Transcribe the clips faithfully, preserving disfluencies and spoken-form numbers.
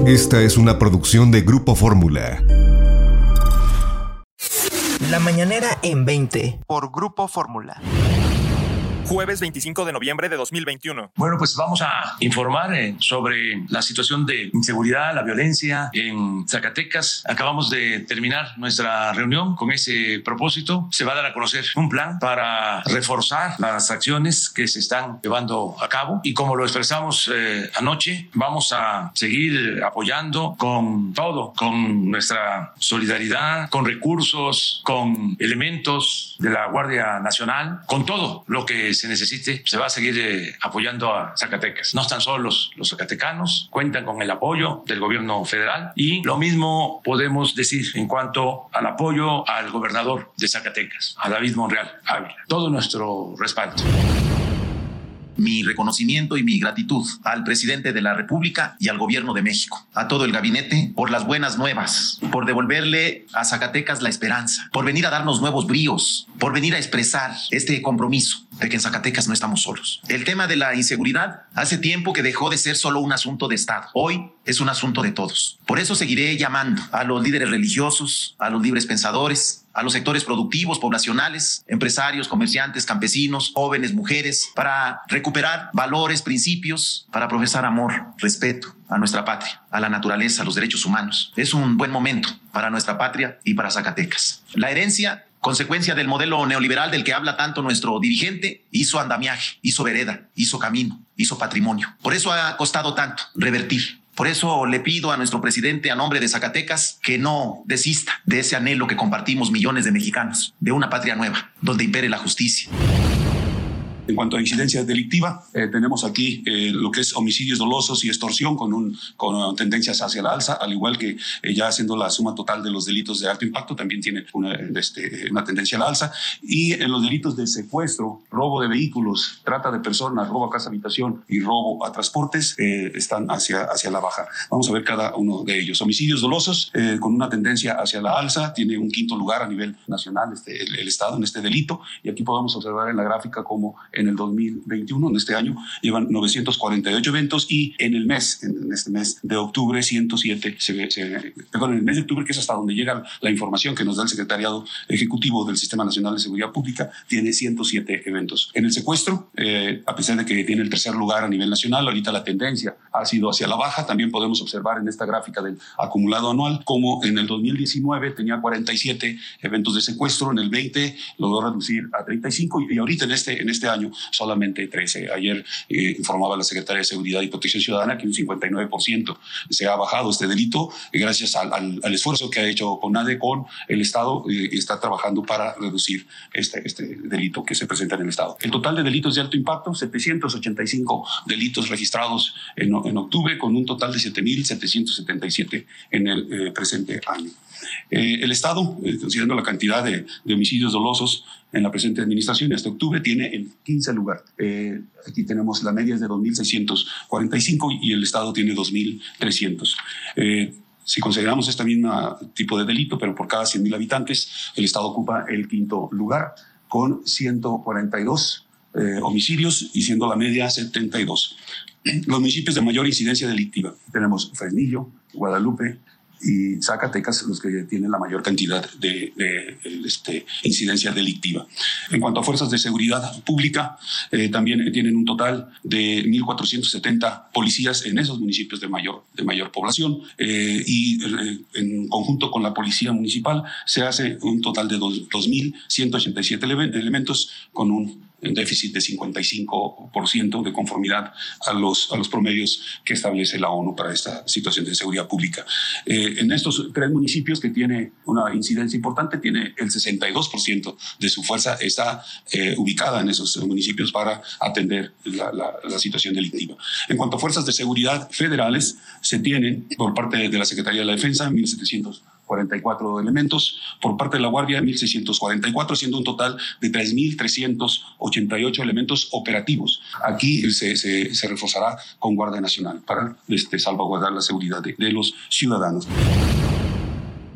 Esta es una producción de Grupo Fórmula. La mañanera en veinte por Grupo Fórmula. Jueves veinticinco de noviembre de dos mil veintiuno. Bueno, pues vamos a informar eh, sobre la situación de inseguridad, la violencia en Zacatecas. Acabamos de terminar nuestra reunión con ese propósito. Se va a dar a conocer un plan para reforzar las acciones que se están llevando a cabo. Y como lo expresamos eh, anoche, vamos a seguir apoyando con todo, con nuestra solidaridad, con recursos, con elementos de la Guardia Nacional, con todo lo que se necesite. Se va a seguir eh, apoyando a Zacatecas. No están solos los zacatecanos, cuentan con el apoyo del gobierno federal y lo mismo podemos decir en cuanto al apoyo al gobernador de Zacatecas, a David Monreal Ávila. Todo nuestro respaldo. Mi reconocimiento y mi gratitud al presidente de la República y al gobierno de México, a todo el gabinete, por las buenas nuevas, por devolverle a Zacatecas la esperanza, por venir a darnos nuevos bríos, por venir a expresar este compromiso de que en Zacatecas no estamos solos. El tema de la inseguridad hace tiempo que dejó de ser solo un asunto de Estado. Hoy es un asunto de todos. Por eso seguiré llamando a los líderes religiosos, a los libres pensadores, a los sectores productivos, poblacionales, empresarios, comerciantes, campesinos, jóvenes, mujeres, para recuperar valores, principios, para profesar amor, respeto a nuestra patria, a la naturaleza, a los derechos humanos. Es un buen momento para nuestra patria y para Zacatecas. La herencia, consecuencia del modelo neoliberal del que habla tanto nuestro dirigente, hizo andamiaje, hizo vereda, hizo camino, hizo patrimonio. Por eso ha costado tanto revertir. Por eso le pido a nuestro presidente, a nombre de Zacatecas, que no desista de ese anhelo que compartimos millones de mexicanos, de una patria nueva, donde impere la justicia. En cuanto a incidencia delictiva, eh, tenemos aquí eh, lo que es homicidios dolosos y extorsión con, un, con tendencias hacia la alza, al igual que eh, ya haciendo la suma total de los delitos de alto impacto, también tiene una, este, una tendencia a la alza. Y en los delitos de secuestro, robo de vehículos, trata de personas, robo a casa habitación y robo a transportes eh, están hacia, hacia la baja. Vamos a ver cada uno de ellos. Homicidios dolosos eh, con una tendencia hacia la alza, tiene un quinto lugar a nivel nacional este, el, el Estado en este delito, y aquí podemos observar en la gráfica cómo en el dos mil veintiuno, en este año, llevan novecientos cuarenta y ocho eventos, y en el mes, en este mes de octubre, ciento siete, se, se, perdón, en el mes de octubre, que es hasta donde llega la información que nos da el Secretariado Ejecutivo del Sistema Nacional de Seguridad Pública, tiene ciento siete eventos. En el secuestro, eh, a pesar de que tiene el tercer lugar a nivel nacional, ahorita la tendencia ha sido hacia la baja. También podemos observar en esta gráfica del acumulado anual como en el dos mil diecinueve tenía cuarenta y siete eventos de secuestro, en el veinte logró reducir a treinta y cinco, y ahorita en este, en este año solamente trece. Ayer eh, informaba la Secretaría de Seguridad y Protección Ciudadana que un cincuenta y nueve por ciento se ha bajado este delito eh, gracias al, al, al esfuerzo que ha hecho CONADE con el Estado, eh, está trabajando para reducir este, este delito que se presenta en el Estado. El total de delitos de alto impacto, setecientos ochenta y cinco delitos registrados en, en octubre, con un total de siete mil setecientos setenta y siete en el eh, presente año. Eh, el Estado, eh, considerando la cantidad de, de homicidios dolosos en la presente administración, hasta octubre tiene el quince lugar. Eh, aquí tenemos la media es de dos mil seiscientos cuarenta y cinco y el Estado tiene dos mil trescientos. Eh, Si consideramos este mismo tipo de delito, pero por cada cien mil habitantes, el Estado ocupa el quinto lugar con ciento cuarenta y dos eh, homicidios, y siendo la media setenta y dos. Los municipios de mayor incidencia delictiva, tenemos Fresnillo, Guadalupe y Zacatecas, los que tienen la mayor cantidad de, de, de este, incidencia delictiva. En cuanto a fuerzas de seguridad pública, eh, también tienen un total de mil cuatrocientos setenta policías en esos municipios de mayor, de mayor población, eh, y eh, en conjunto con la policía municipal se hace un total de dos mil ciento ochenta y siete elementos, con un un déficit de cincuenta y cinco por ciento de conformidad a los, a los promedios que establece la ONU para esta situación de seguridad pública. Eh, en estos tres municipios que tiene una incidencia importante, tiene el sesenta y dos por ciento de su fuerza está eh, ubicada en esos municipios para atender la, la, la situación delictiva. En cuanto a fuerzas de seguridad federales, se tienen por parte de la Secretaría de la Defensa mil setecientos cuarenta y cuatro elementos, por parte de la Guardia mil seiscientos cuarenta y cuatro, siendo un total de tres mil trescientos ochenta y ocho elementos operativos. Aquí se, se, se reforzará con Guardia Nacional para este, salvaguardar la seguridad de, de los ciudadanos. Hoy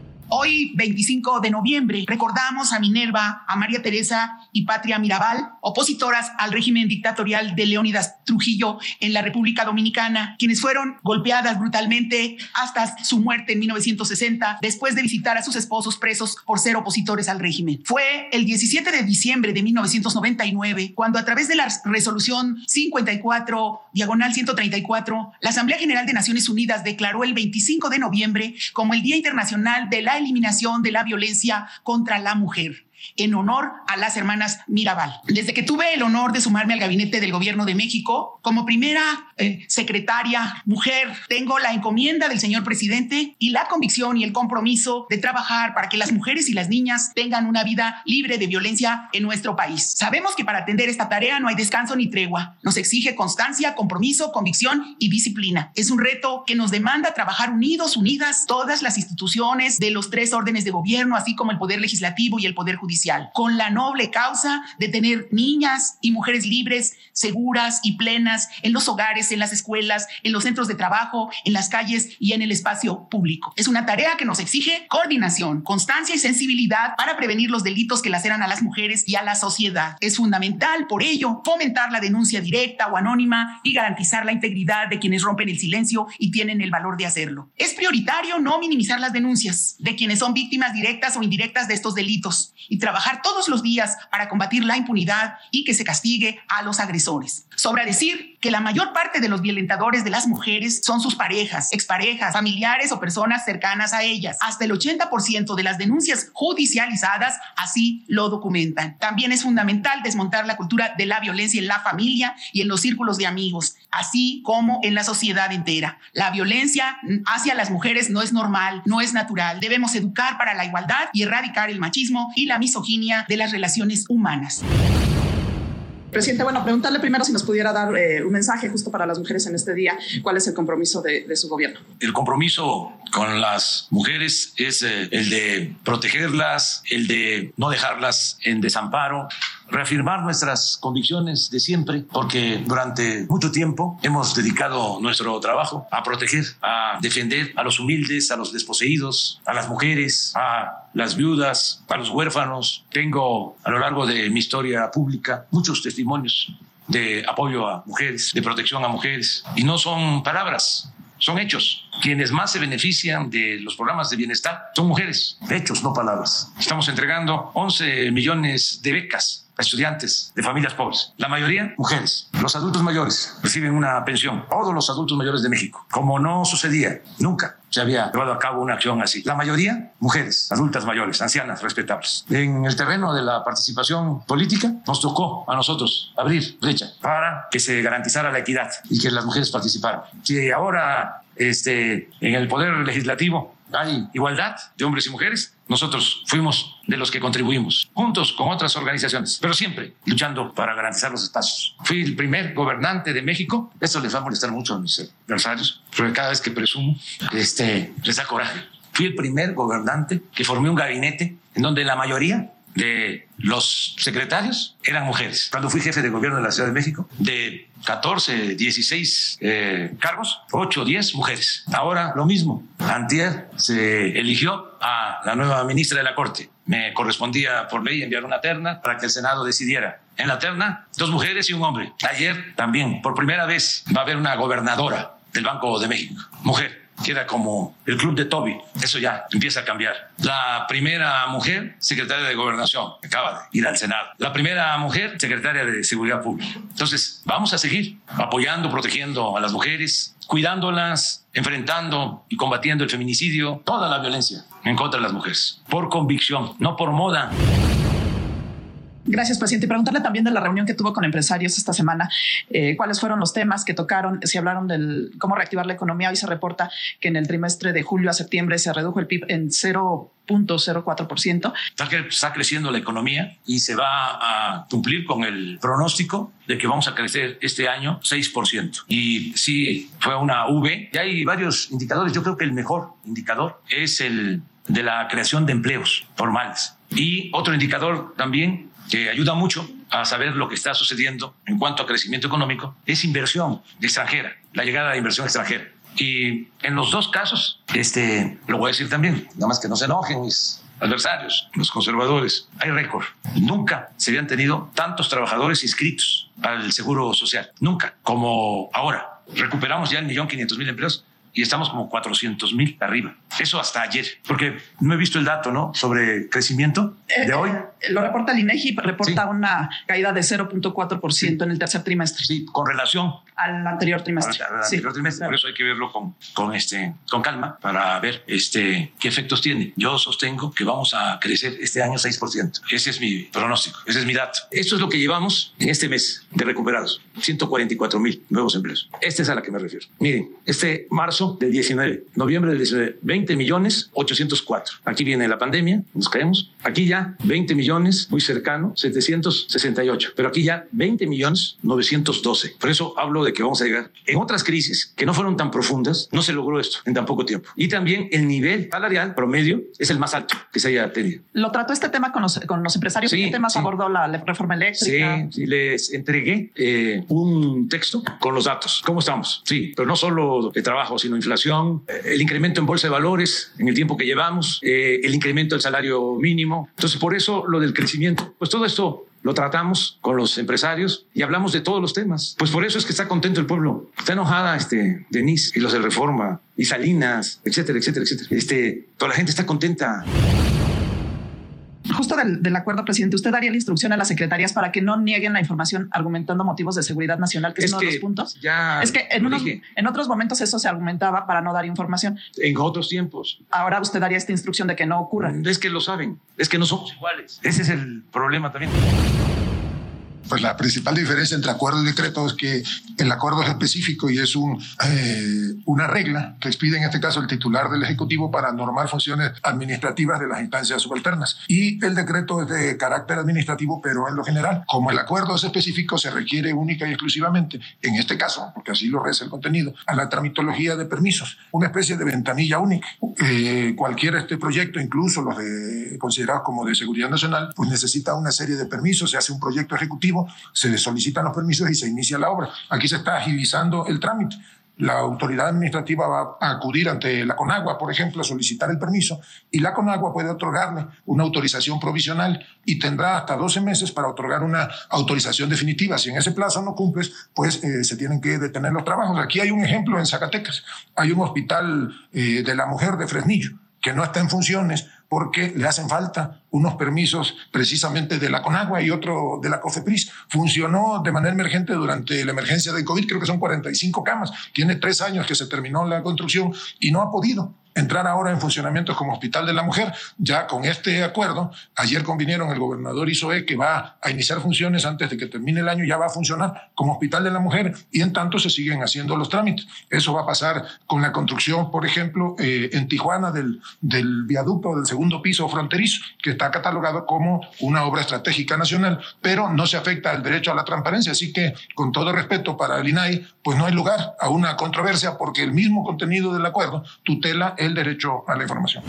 Hoy, veinticinco de noviembre, recordamos a Minerva, a María Teresa y Patria Mirabal, opositoras al régimen dictatorial de Leónidas Trujillo en la República Dominicana, quienes fueron golpeadas brutalmente hasta su muerte en mil novecientos sesenta, después de visitar a sus esposos presos por ser opositores al régimen. Fue el diecisiete de diciembre de mil novecientos noventa y nueve, cuando a través de la resolución cincuenta y cuatro, diagonal ciento treinta y cuatro, la Asamblea General de Naciones Unidas declaró el veinticinco de noviembre como el Día Internacional de la Eliminación de la Violencia contra la Mujer, en honor a las hermanas Mirabal. Desde que tuve el honor de sumarme al gabinete del Gobierno de México, como primera eh, secretaria mujer, tengo la encomienda del señor presidente y la convicción y el compromiso de trabajar para que las mujeres y las niñas tengan una vida libre de violencia en nuestro país. Sabemos que para atender esta tarea no hay descanso ni tregua. Nos exige constancia, compromiso, convicción y disciplina. Es un reto que nos demanda trabajar unidos, unidas, todas las instituciones de los tres órdenes de gobierno, así como el Poder Legislativo y el Poder Judicial, con la noble causa de tener niñas y mujeres libres, seguras y plenas en los hogares, en las escuelas, en los centros de trabajo, en las calles y en el espacio público. Es una tarea que nos exige coordinación, constancia y sensibilidad para prevenir los delitos que laceran a las mujeres y a la sociedad. Es fundamental, por ello, fomentar la denuncia directa o anónima y garantizar la integridad de quienes rompen el silencio y tienen el valor de hacerlo. Es prioritario no minimizar las denuncias de quienes son víctimas directas o indirectas de estos delitos y trabajar todos los días para combatir la impunidad y que se castigue a los agresores. Sobra decir que la mayor parte de los violentadores de las mujeres son sus parejas, exparejas, familiares o personas cercanas a ellas. Hasta el ochenta por ciento de las denuncias judicializadas así lo documentan. También es fundamental desmontar la cultura de la violencia en la familia y en los círculos de amigos, así como en la sociedad entera. La violencia hacia las mujeres no es normal, no es natural. Debemos educar para la igualdad y erradicar el machismo y la misoginia de las relaciones humanas. Presidente, bueno, preguntarle primero si nos pudiera dar eh, un mensaje justo para las mujeres en este día. ¿Cuál es el compromiso de, de su gobierno? El compromiso con las mujeres es eh, el de protegerlas, el de no dejarlas en desamparo, reafirmar nuestras convicciones de siempre, porque durante mucho tiempo hemos dedicado nuestro trabajo a proteger, a defender a los humildes, a los desposeídos, a las mujeres, a las viudas, a los huérfanos. Tengo a lo largo de mi historia pública muchos testimonios de apoyo a mujeres, de protección a mujeres, y no son palabras, son hechos. Quienes más se benefician de los programas de bienestar son mujeres, hechos, no palabras. Estamos entregando once millones de becas a estudiantes de familias pobres, la mayoría mujeres. Los adultos mayores reciben una pensión, todos los adultos mayores de México, como no sucedía nunca. Se había llevado a cabo una acción así. La mayoría, mujeres, adultas mayores, ancianas, respetables. En el terreno de la participación política, nos tocó a nosotros abrir brecha para que se garantizara la equidad y que las mujeres participaran. Si ahora este, en el Poder Legislativo hay igualdad de hombres y mujeres, nosotros fuimos de los que contribuimos, juntos con otras organizaciones, pero siempre luchando para garantizar los espacios. Fui el primer gobernante de México. Esto les va a molestar mucho a mis adversarios, porque cada vez que presumo, este, les da coraje. Fui el primer gobernante que formé un gabinete en donde la mayoría de los secretarios eran mujeres. Cuando fui jefe de gobierno de la Ciudad de México, de catorce, dieciséis eh, cargos, ocho, diez mujeres. Ahora lo mismo. Antier se eligió a la nueva ministra de la Corte. Me correspondía por ley enviar una terna para que el Senado decidiera. En la terna, dos mujeres y un hombre. Ayer también, por primera vez, va a haber una gobernadora del Banco de México, mujer. Queda como el club de Toby. Eso ya empieza a cambiar. La primera mujer, secretaria de Gobernación, acaba de ir al Senado. La primera mujer, secretaria de Seguridad Pública. Entonces, vamos a seguir apoyando, protegiendo a las mujeres, cuidándolas, enfrentando y combatiendo el feminicidio, toda la violencia en contra de las mujeres, por convicción, no por moda. Gracias, presidente. Y preguntarle también de la reunión que tuvo con empresarios esta semana, eh, cuáles fueron los temas que tocaron, si hablaron del cómo reactivar la economía. Hoy se reporta que en el trimestre de julio a septiembre se redujo el P I B en cero punto cero cuatro por ciento. Está, está creciendo la economía y se va a cumplir con el pronóstico de que vamos a crecer este año seis por ciento. Y sí, fue una V. Y hay varios indicadores. Yo creo que el mejor indicador es el de la creación de empleos formales. Y otro indicador también que ayuda mucho a saber lo que está sucediendo en cuanto a crecimiento económico es inversión extranjera, la llegada de inversión extranjera. Y en los dos casos Este, lo voy a decir también, nada más que no se enojen mis adversarios, los conservadores. Hay récord. Nunca se habían tenido tantos trabajadores inscritos al Seguro Social. Nunca, como ahora. Recuperamos ya el millón quinientos mil empleos y estamos como cuatrocientos mil arriba. Eso hasta ayer, porque no he visto el dato, ¿no?, sobre crecimiento de hoy. Eh, lo reporta el INEGI, reporta sí. una caída de cero punto cuatro por ciento sí. en el tercer trimestre. Sí, con relación al anterior trimestre. Al, al sí. anterior trimestre. Claro. Por eso hay que verlo con, con, este, con calma para ver este, qué efectos tiene. Yo sostengo que vamos a crecer este año seis por ciento. Ese es mi pronóstico, ese es mi dato. Esto es lo que llevamos en este mes de recuperados. ciento cuarenta y cuatro mil nuevos empleos. Esta es a la que me refiero. Miren, este marzo del diecinueve, noviembre del diecinueve, veinte millones ochocientos cuatro. Aquí viene la pandemia, nos caemos. Aquí ya veinte millones, muy cercano, setecientos sesenta y ocho. Pero aquí ya veinte millones novecientos doce. Por eso hablo de que vamos a llegar. En otras crisis que no fueron tan profundas, no se logró esto en tan poco tiempo. Y también el nivel salarial promedio es el más alto que se haya tenido. ¿Lo trató este tema con los, con los empresarios? Sí, ¿Qué temas sí. abordó la reforma eléctrica? Sí, sí, les entregué eh, un texto con los datos. ¿Cómo estamos? Sí, pero no solo de trabajo, sino inflación, eh, el incremento en bolsa de valores en el tiempo que llevamos, eh, el incremento del salario mínimo. Entonces, por eso lo del crecimiento, pues todo esto lo tratamos con los empresarios y hablamos de todos los temas. Pues por eso es que está contento el pueblo. Está enojada este Denise y los de Reforma y Salinas, etcétera, etcétera, etcétera. Este, toda la gente está contenta. Justo del, del acuerdo, presidente, ¿usted daría la instrucción a las secretarías para que no nieguen la información argumentando motivos de seguridad nacional, que es, es uno de los puntos? Ya es que en, unos, en otros momentos eso se argumentaba para no dar información. En otros tiempos. Ahora usted daría esta instrucción de que no ocurra. Es que lo saben, es que no somos iguales. Ese es el problema también. Pues la principal diferencia entre acuerdo y decreto es que el acuerdo es específico y es un, eh, una regla que expide en este caso el titular del Ejecutivo para normar funciones administrativas de las instancias subalternas. Y el decreto es de carácter administrativo, pero en lo general. Como el acuerdo es específico, se requiere única y exclusivamente, en este caso, porque así lo reza el contenido, a la tramitología de permisos, una especie de ventanilla única. Eh, cualquier este proyecto, incluso los de, considerados como de seguridad nacional, pues necesita una serie de permisos, se hace un proyecto ejecutivo, se solicitan los permisos y se inicia la obra. Aquí se está agilizando el trámite. La autoridad administrativa va a acudir ante la CONAGUA, por ejemplo, a solicitar el permiso y la CONAGUA puede otorgarle una autorización provisional y tendrá hasta doce meses para otorgar una autorización definitiva. Si en ese plazo no cumples, pues eh, se tienen que detener los trabajos. Aquí hay un ejemplo en Zacatecas. Hay un hospital eh, de la mujer de Fresnillo que no está en funciones porque le hacen falta unos permisos precisamente de la CONAGUA y otro de la COFEPRIS. Funcionó de manera emergente durante la emergencia del COVID, creo que son cuarenta y cinco camas. Tiene tres años que se terminó la construcción y no ha podido entrar ahora en funcionamiento como Hospital de la Mujer. Ya con este acuerdo, ayer convinieron el gobernador Isoe que va a iniciar funciones antes de que termine el año, ya va a funcionar como Hospital de la Mujer y en tanto se siguen haciendo los trámites. Eso va a pasar con la construcción, por ejemplo, eh, en Tijuana del, del viaducto del segundo piso fronterizo, que está catalogado como una obra estratégica nacional, pero no se afecta al derecho a la transparencia. Así que, con todo respeto para el I N A I, pues no hay lugar a una controversia porque el mismo contenido del acuerdo tutela el derecho a la información.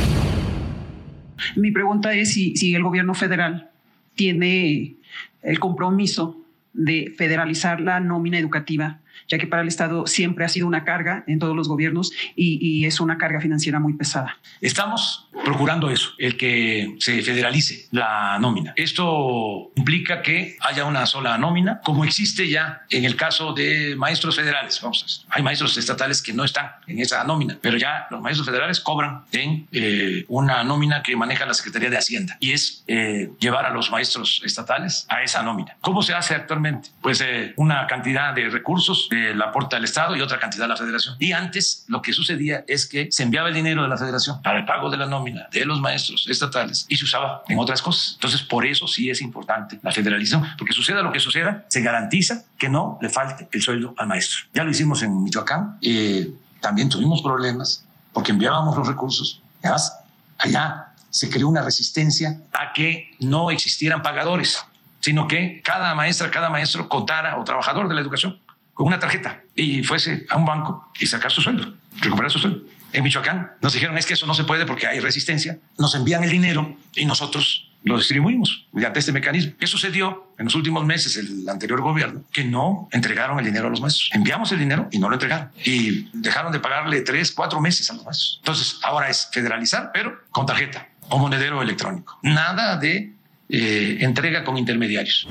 Mi pregunta es si, si el gobierno federal tiene el compromiso de federalizar la nómina educativa, ya que para el Estado siempre ha sido una carga en todos los gobiernos y, y es una carga financiera muy pesada. Estamos procurando eso, el que se federalice la nómina. Esto implica que haya una sola nómina, como existe ya en el caso de maestros federales. Vamos a decir, hay maestros estatales que no están en esa nómina, pero ya los maestros federales cobran en eh, una nómina que maneja la Secretaría de Hacienda y es eh, llevar a los maestros estatales a esa nómina. ¿Cómo se hace actualmente? Pues eh, una cantidad de recursos eh, la aporta el Estado y otra cantidad la Federación. Y antes lo que sucedía es que se enviaba el dinero de la Federación para el pago de la nómina de los maestros estatales y se usaba en otras cosas. Entonces, por eso sí es importante la federalización, porque suceda lo que suceda, se garantiza que no le falte el sueldo al maestro. Ya lo hicimos en Michoacán, eh, también tuvimos problemas porque enviábamos los recursos. Además, allá se creó una resistencia a que no existieran pagadores, sino que cada maestra, cada maestro contara o trabajador de la educación con una tarjeta y fuese a un banco y sacar su sueldo, recuperar su sueldo. En Michoacán nos dijeron es que eso no se puede porque hay resistencia. Nos envían el dinero y nosotros lo distribuimos mediante este mecanismo. ¿Qué sucedió en los últimos meses, el anterior gobierno? Que no entregaron el dinero a los maestros. Enviamos el dinero y no lo entregaron. Y dejaron de pagarle tres, cuatro meses a los maestros. Entonces, ahora es federalizar, pero con tarjeta o monedero electrónico. Nada de eh, entrega con intermediarios.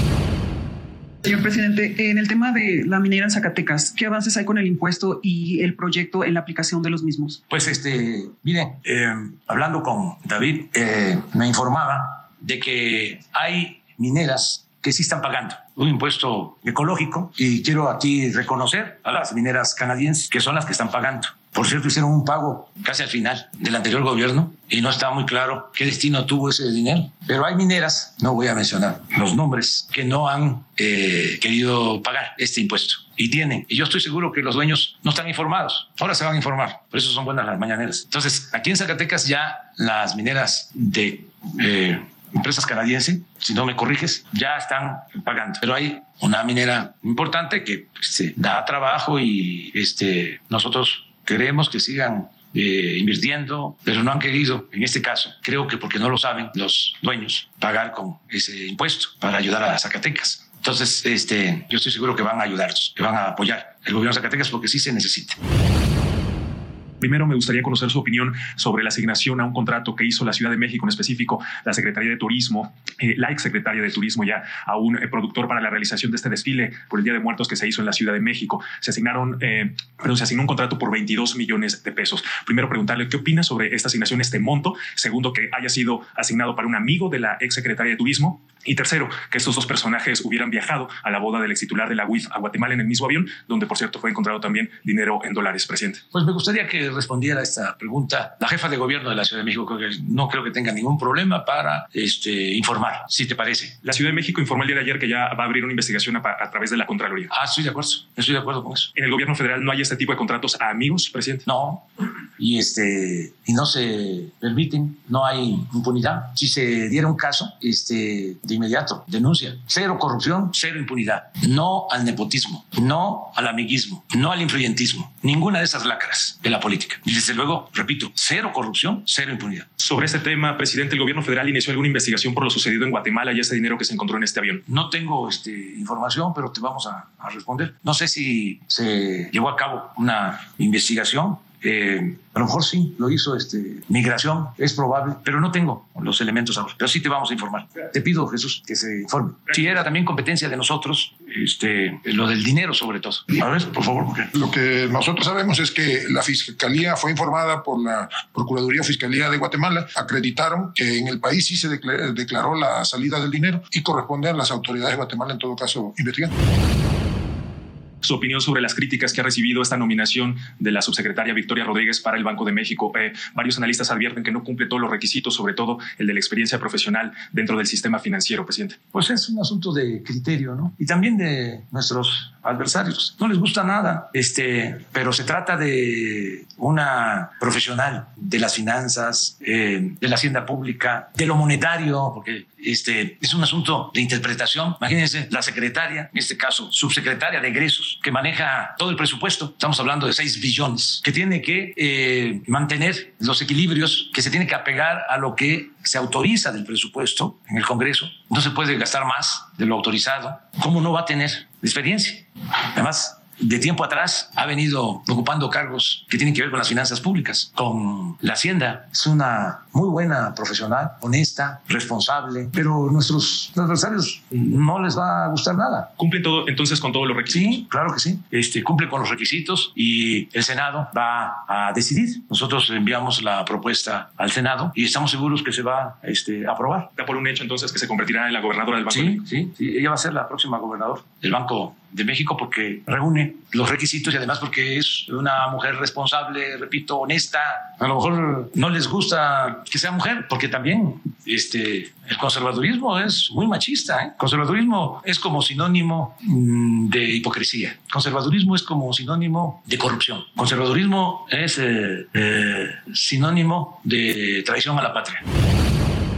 Señor presidente, en el tema de la minera en Zacatecas, ¿qué avances hay con el impuesto y el proyecto en la aplicación de los mismos? Pues, este, miren, eh, hablando con David, eh, me informaba de que hay mineras que sí están pagando un impuesto ecológico, y quiero aquí reconocer a las mineras canadienses, que son las que están pagando. Por cierto, hicieron un pago casi al final del anterior gobierno y no está muy claro qué destino tuvo ese dinero. Pero hay mineras, no voy a mencionar los nombres, que no han eh, querido pagar este impuesto. Y tienen. Y yo estoy seguro que los dueños no están informados. Ahora se van a informar. Por eso son buenas las mañaneras. Entonces, aquí en Zacatecas ya las mineras de eh, empresas canadienses, si no me corriges, ya están pagando. Pero hay una minera importante que se da trabajo y este, nosotros queremos que sigan eh, invirtiendo, pero no han querido, en este caso, creo que porque no lo saben los dueños, pagar con ese impuesto para ayudar a Zacatecas. Entonces, este, yo estoy seguro que van a ayudarnos, que van a apoyar el gobierno de Zacatecas porque sí se necesita. Primero, me gustaría conocer su opinión sobre la asignación a un contrato que hizo la Ciudad de México, en específico la Secretaría de Turismo, eh, la exsecretaria de Turismo ya, a un eh, productor para la realización de este desfile por el Día de Muertos que se hizo en la Ciudad de México. Se asignaron, eh, perdón, se asignó un contrato por veintidós millones de pesos. Primero, preguntarle qué opina sobre esta asignación, este monto. Segundo, que haya sido asignado para un amigo de la exsecretaria de Turismo. Y tercero, que estos dos personajes hubieran viajado a la boda del extitular de la U I F a Guatemala en el mismo avión, donde, por cierto, fue encontrado también dinero en dólares, presidente. Pues me gustaría que respondiera a esta pregunta la jefa de gobierno de la Ciudad de México, que no creo que tenga ningún problema para este, informar, si te parece. La Ciudad de México informó el día de ayer que ya va a abrir una investigación a, a través de la Contraloría. Ah, estoy de acuerdo, estoy de acuerdo con eso. ¿En el gobierno federal no hay este tipo de contratos a amigos, presidente? No, y, este, y no se permiten, no hay impunidad. Si se diera un caso, este, de inmediato, denuncia. Cero corrupción, cero impunidad. No al nepotismo, no al amiguismo, no al influyentismo. Ninguna de esas lacras de la política. Y desde luego, repito, cero corrupción, cero impunidad. Sobre este tema, presidente, ¿el gobierno federal inició alguna investigación por lo sucedido en Guatemala y ese dinero que se encontró en este avión? No tengo este, información, pero te vamos a, a responder. No sé si se llevó a cabo una investigación. Eh, a lo mejor sí, lo hizo este, Migración, es probable, pero no tengo los elementos ahora. Pero sí te vamos a informar. Te pido, Jesús, que se informe. Si era también competencia de nosotros, este, lo del dinero sobre todo. A ver, por favor. ¿Por qué? Lo que nosotros sabemos es que la Fiscalía fue informada por la Procuraduría o Fiscalía de Guatemala, acreditaron que en el país sí se declaró, declaró la salida del dinero y corresponde a las autoridades de Guatemala, en todo caso, investigando. Su opinión sobre las críticas que ha recibido esta nominación de la subsecretaria Victoria Rodríguez para el Banco de México. Eh, varios analistas advierten que no cumple todos los requisitos, sobre todo el de la experiencia profesional dentro del sistema financiero, presidente. Pues es un asunto de criterio, ¿no? Y también de nuestros adversarios. No les gusta nada, este, pero se trata de una profesional de las finanzas, eh, de la hacienda pública, de lo monetario, porque este, es un asunto de interpretación. Imagínense la secretaria, en este caso subsecretaria de egresos, que maneja todo el presupuesto. Estamos hablando de seis billones, que tiene que eh, mantener los equilibrios, que se tiene que apegar a lo que se autoriza del presupuesto en el Congreso. No se puede gastar más de lo autorizado. ¿Cómo no va a tener experiencia? Además, de tiempo atrás ha venido ocupando cargos que tienen que ver con las finanzas públicas, con la Hacienda. Es una muy buena profesional, honesta, responsable, pero nuestros adversarios no les va a gustar nada. ¿Cumplen todo, entonces con todos los requisitos? Sí, claro que sí. Este, cumple con los requisitos y el Senado va a decidir. Nosotros enviamos la propuesta al Senado y estamos seguros que se va este, a aprobar. ¿Da por un hecho entonces que se convertirá en la gobernadora del Banco sí, de México? Sí, sí, ella va a ser la próxima gobernadora del Banco de México porque reúne los requisitos y además porque es una mujer responsable, repito, honesta. A lo mejor no les gusta que sea mujer porque también este, el conservadurismo es muy machista. ¿eh? Conservadurismo es como sinónimo de hipocresía. Conservadurismo es como sinónimo de corrupción. Conservadurismo es eh, eh, sinónimo de traición a la patria.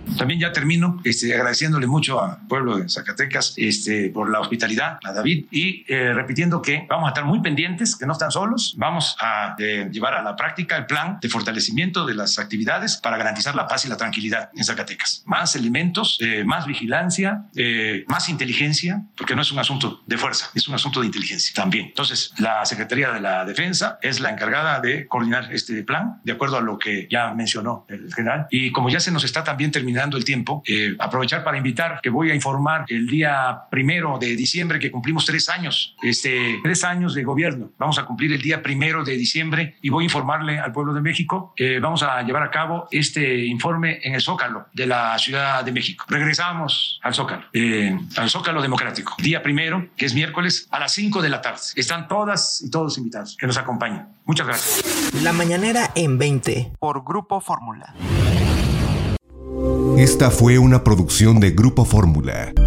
También ya termino este, agradeciéndole mucho al pueblo de Zacatecas este, por la hospitalidad, a David, y eh, repitiendo que vamos a estar muy pendientes, que no están solos, vamos a eh, llevar a la práctica el plan de fortalecimiento de las actividades para garantizar la paz y la tranquilidad en Zacatecas. Más elementos, eh, más vigilancia, eh, más inteligencia, porque no es un asunto de fuerza, es un asunto de inteligencia también. Entonces, la Secretaría de la Defensa es la encargada de coordinar este plan, de acuerdo a lo que ya mencionó el general. Y como ya se nos está también terminando el tiempo, eh, aprovechar para invitar que voy a informar el día primero de diciembre que cumplimos tres años, este, tres años de gobierno. Vamos a cumplir el día primero de diciembre y voy a informarle al pueblo de México que vamos a llevar a cabo este informe en el Zócalo de la Ciudad de México. Regresamos al Zócalo, eh, al Zócalo Democrático. Día primero, que es miércoles, a las cinco de la tarde. Están todas y todos invitados que nos acompañen. Muchas gracias. La mañanera en veinte por Grupo Fórmula. Esta fue una producción de Grupo Fórmula.